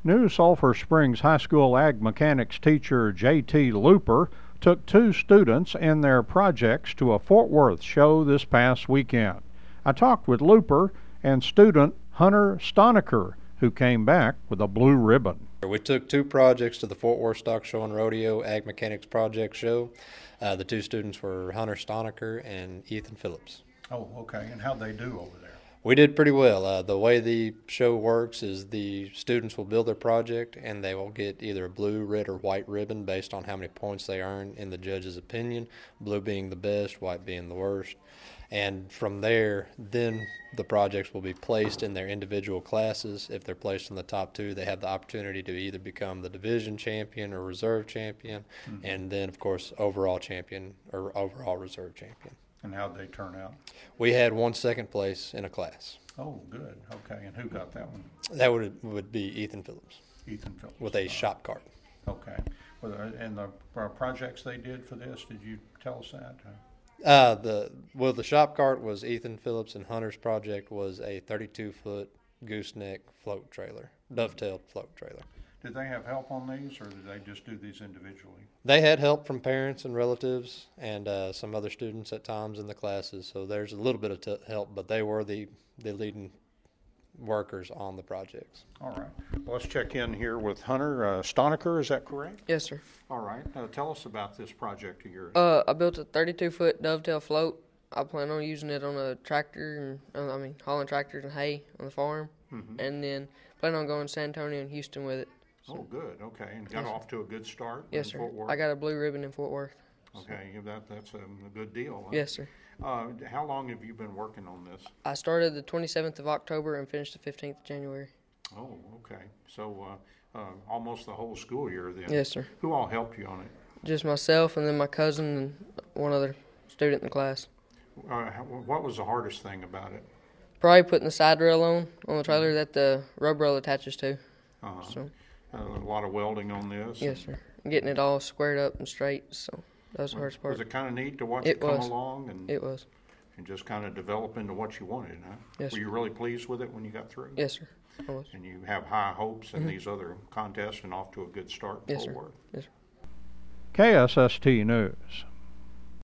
New Sulphur Springs High School Ag Mechanics teacher J.T. Looper took two students and their projects to a Fort Worth show this past weekend. I talked with Looper and student Hunter Stonecker, who came back with a blue ribbon. We took two projects to the Fort Worth Stock Show and Rodeo Ag Mechanics Project Show. The two students were Hunter Stonecker and Ethan Phillips. Oh, okay. And how'd they do over there? We did pretty well. The way the show works is the students will build their project and they will get either a blue, red, or white ribbon based on how many points they earn in the judge's opinion, blue being the best, white being the worst. And from there, then the projects will be placed in their individual classes. If they're placed in the top two, they have the opportunity to either become the division champion or reserve champion, and then, of course, overall champion or overall reserve champion. And how'd they turn out? We had one second place in a class. Oh, good. Okay. And who got that one? That would be Ethan Phillips. Ethan Phillips. With a shop cart. Okay. And the projects they did for this, did you tell us that? The shop cart was Ethan Phillips, and Hunter's project was a 32-foot gooseneck float trailer, dovetailed float trailer. Did they have help on these, or did they just do these individually? They had help from parents and relatives and some other students at times in the classes, so there's a little bit of help, but they were the leading workers on the projects. All right. Well, let's check in here with Hunter Stonecker. Is that correct? Yes, sir. All right. Tell us about this project of yours. I built a 32-foot dovetail float. I plan on using it on a tractor, and hauling tractors and hay on the farm, and then plan on going to San Antonio and Houston with it. So. Oh, good. Okay. And got off to a good start in Fort Worth? I got a blue ribbon in Fort Worth. Okay. That's a good deal. Huh? Yes, sir. How long have you been working on this? I started the 27th of October and finished the 15th of January. Oh, okay. So almost the whole school year then. Yes, sir. Who all helped you on it? Just myself and then my cousin and one other student in the class. What was the hardest thing about it? Probably putting the side rail on the trailer that the rub rail attaches to. So. A lot of welding on this? Yes, sir. Getting it all squared up and straight, so that was the hardest part. Was it kind of neat to watch it come along? It was. And just kind of develop into what you wanted, huh? Yes, Were you really pleased with it when you got through? Yes, sir. I was. And you have high hopes in these other contests and off to a good start? Yes, sir. Forward. Yes, sir. KSST News.